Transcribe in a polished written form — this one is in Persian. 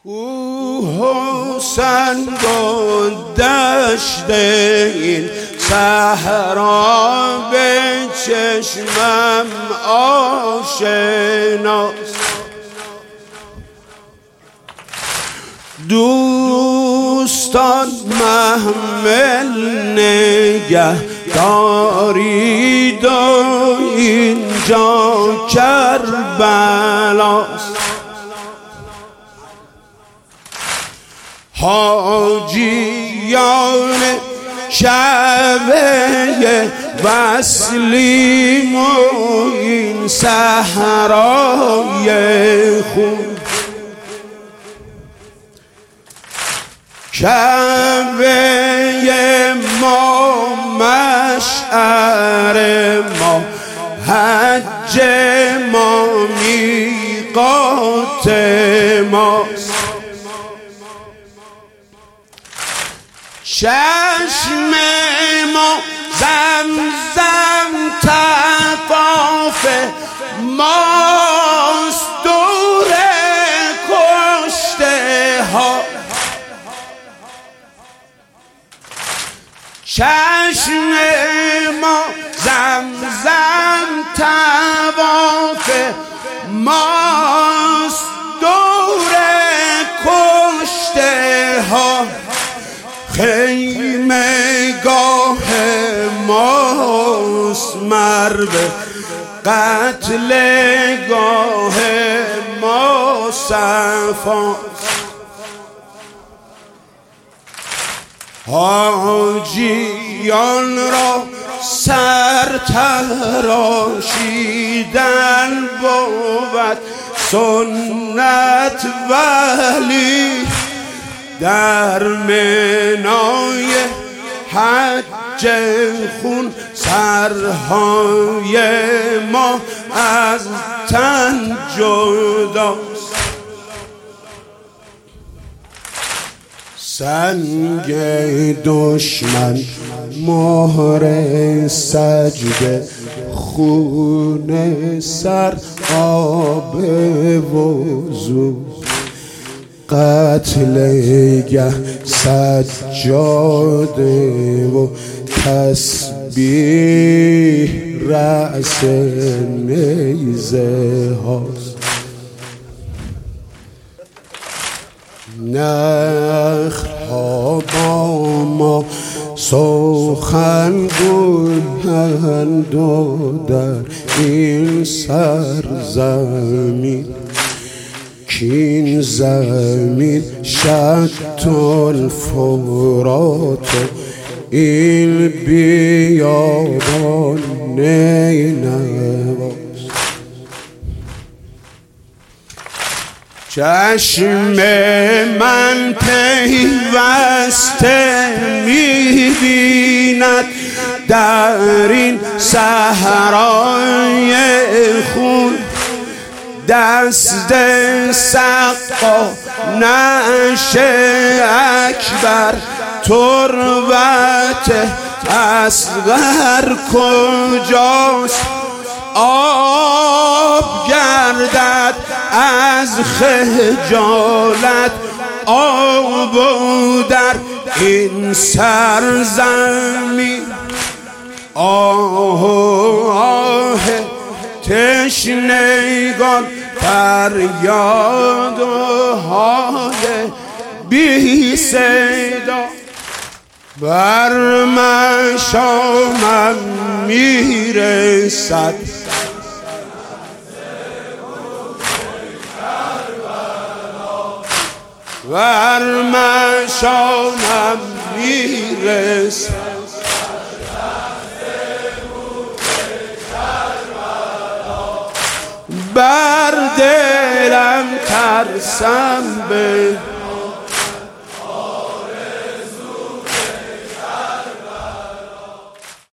کوه و سنگ و دشت این صحرا به چشمم آشناست. دوستان محمل نگه دارید و اینجا کربلاست. حاجیان شبه وصلیم و این صحرای خون، کعبه ما مشعر ما، حج ما میقات ماست. چشم ما زمزم طواف ماست، دور کشته ها. چشم ما زمزم طواف ماست، دور کشته ها. خیمه گاه ماست، مرو قتل گاه ما صفاست. حاجیان را سر تراشیدن بود سنت، ولی در منای حج خون سرهای ما از تن جداست. سنگ دشمن مهر سجده، خون سر آب وضو، قتل گه سجاده و تسبیح رأس نیزه هاست. نخها با ما سخن گویند و در این سرزمین، کین زمین شط الفرات، این بیابان نینواست. چشم من پیوسته می‌بیند در این صحرای خون، دست سقا نعش اکبر، تربت اصغر کجاست؟ آب گردد از خجالت، آب در این سرزمین. آه آه تشنگان، فریاد و حال بی صدا، بر مشامم میرسد. بر مشامم میرسد. بر دلم ترسم به